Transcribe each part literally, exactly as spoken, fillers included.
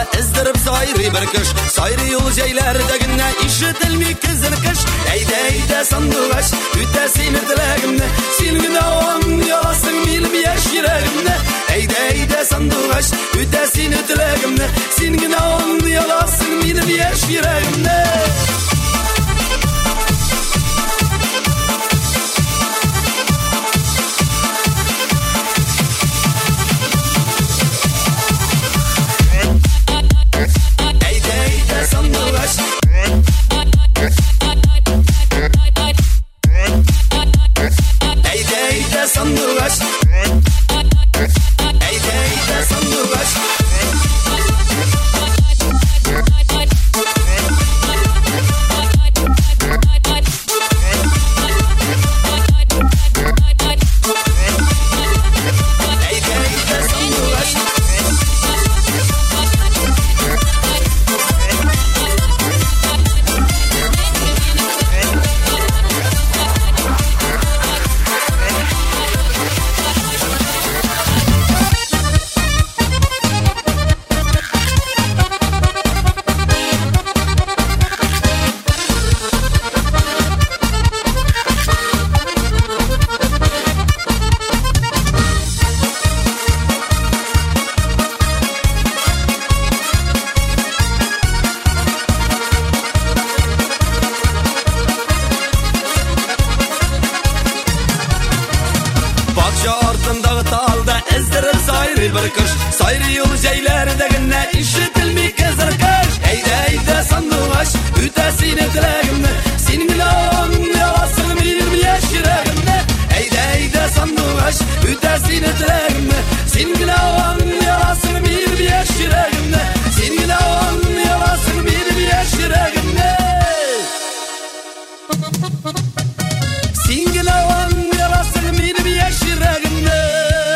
ezdirip sayri bir kış. Sayri yol jeylerdeginne işitilmi kızıl kış. Eyde eyde sandıgaş ütesini dilegimne. Silgine on yalasın bilim yaş yüreğimne. Eyde eyde sandıgaş ütesini dilegimne. Silgine on yalasın bilim yaş yüreğimne. Bir kış sayri yol jeylerdeginne işitilmi kızıl kış. Eyde eyde sandıgaş ütesini dilegimne. Senin on yalasın bilim yaş yüreğimne. Eyde eyde sandıgaş ütesini dilegimne. Senin on yalasın bilim yaş yüreğimne. Senin on yalasın bilim yaş yüreğimne. Senin on yalasın bilim yaş yüreğimne.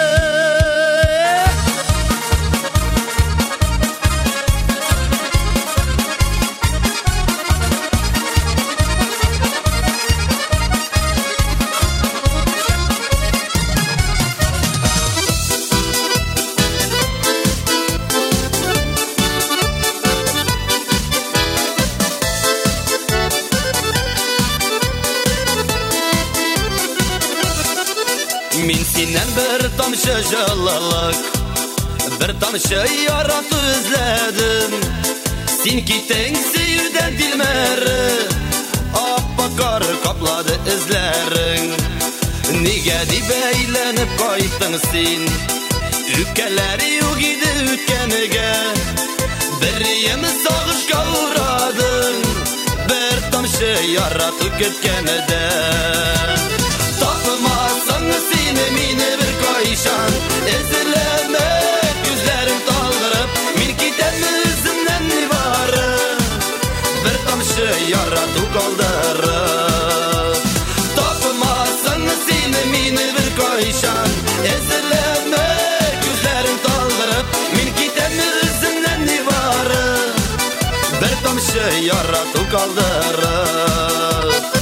Min senden bir tamşı jalalık, bir tamşı yarat özledim. Sen gittin seyirden dilmeri, apakar kapladı izlerin. Nige dip eylenip kayttın sen, ülkeleri yok idi ütkenige. Bir yemi sağışka uğradın, bir tamşı yaratıp gitkenide. Tapmazsan seni mine bir kayşan, ezirlemek gözlerim daldırıp, min giden yüzümden nivarı, bir tamşı yaratıp kaldırıp. Tapmazsan seni mine bir kayşan, ezirlemek gözlerim daldırıp, min giden yüzümden nivarı, bir tamşı yaratıp kaldırıp.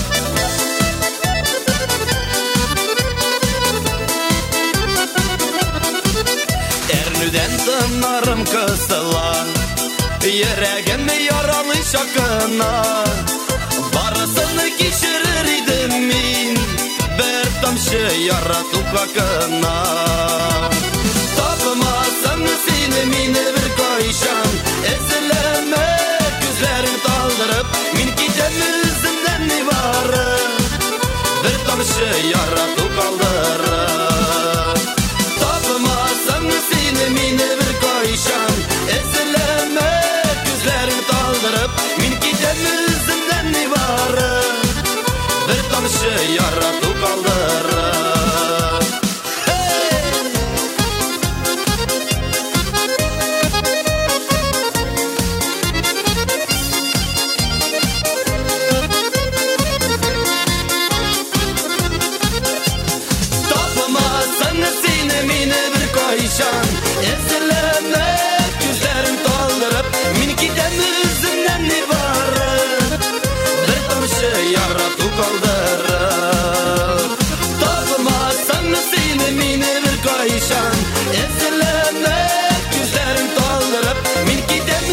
Ernüden tınlarım kısılan, yüreğim yaralı şakına. Barısını geçirir idim min, bir tamşı yaratıp kakına. Tapmazsan seni mine bir kayşan, ezirlemek gözlerim daldırıp, min giden yüzümden nivarı, bir tamşı yaratıp kaldırıp. Seni mine bir kayşan, ezirlemek gözlerim daldırıp, min giden yüzümden nivarı, bir tamşı yaratıp kaldırıp. Tapmazsan seni mine bir kayşan, ezirlemek gözlerim daldırıp, min giden yüzümden nivarı, bir tamşı yaratıp kaldırıp. Tapmazsan seni mine bir kayşan, ezirlemek gözlerim daldırıp, min giden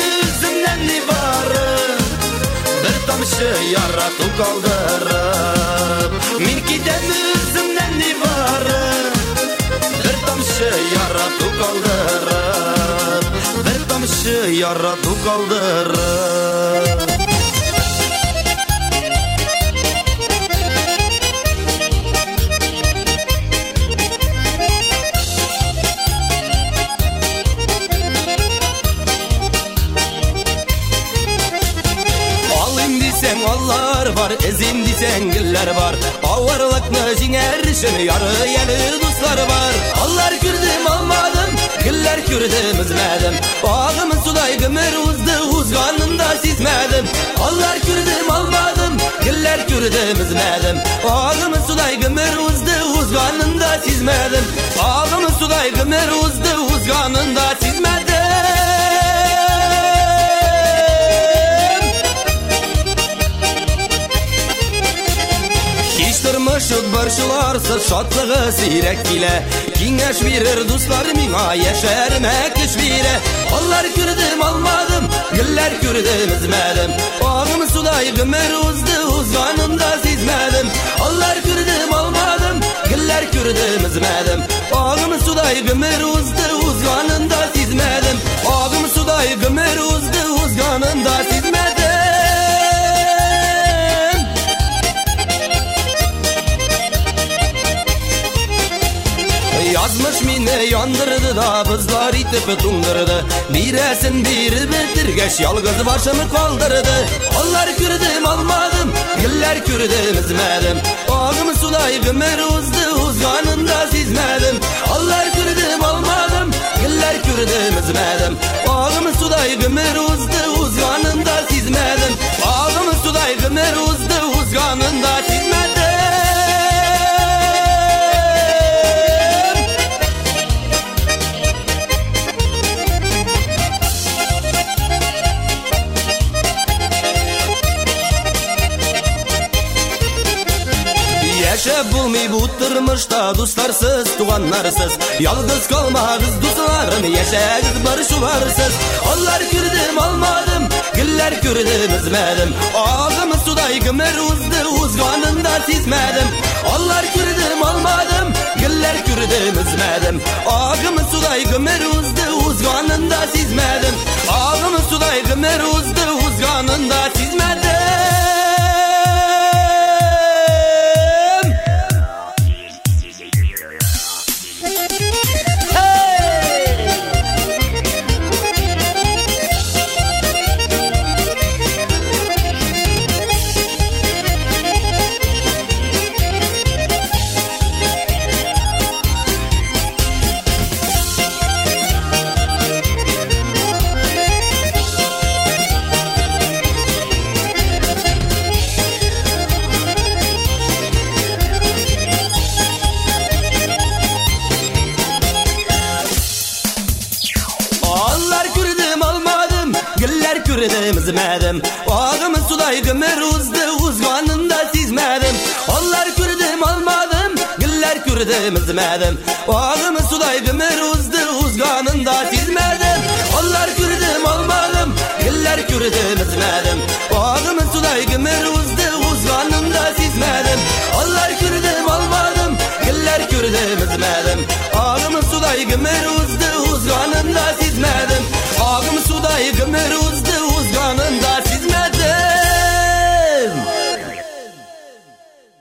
yaratı kaldırıp min gidem özümden ne varım bir tamşı yaratı kaldırıp bir tamşı yaratı kaldırıp Mallar var, ezin disen giller var. Avarlıklı jinger yarı yeli dostlar var. Allar kürdüm almadım, giller kürdüm üzmedim. Bağımın suday gümür uzdu, uzganında sizmedim. Allar kürdüm almadım, giller kürdüm üzmedim. Bağımın suday gümür uzdu, uzganında sizmedim. Bağımın suday gümür uzdu, uzganında sizmedim. Turmuşud barşılarsız şatlığı sirek bile Kingeş verir dostlar mina yeşermek iş bile Allar kürdüm almadım, güller kürdüm izmedim Bağım suday gümür uzdu, uzganında sizmedim Allar kürdüm almadım, güller kürdüm izmedim Bağım suday gümür uzdu, uzganında sizmedim Bağım suday gümür uzdu, uzganında sizmedim Yazmış mini yandırdı da bızlar itip tundurdu Biresin biri bitirgeç yalgız başımı kaldırdı Allar kürdüm almadım, güller kürdüm izmedim Bağım suday gümür uzdu, uzganında sizmedim Allar kürdüm almadım, güller kürdüm izmedim Bağım suday gümür uzdu, uzganında sizmedim Bağım suday gümür uzdu, uzganında sizmedim Yaşap bulmay bu tırmışta dostlarsız, tuğanlarsız Yalgız kalmağız dostlarım, yaşağız barışılarsız Allar kürdüm almadım, güller kürdüm izmedim Ağzım suday gümür uzdu, uzganında sizmedim Allar kürdüm almadım, güller kürdüm izmedim Ağzım suday gümür uzdu, uzganında sizmedim Ağzım suday gümür uzdu, uzganında sizmedim kürdüm izmedim Bağım suday gümür uzdu, uzganında sizmedim Allar kürdüm almadım, güller kürdüm izmedim Bağım suday gümür uzdu, uzganında sizmedim Allar kürdüm almadım, güller kürdüm izmedim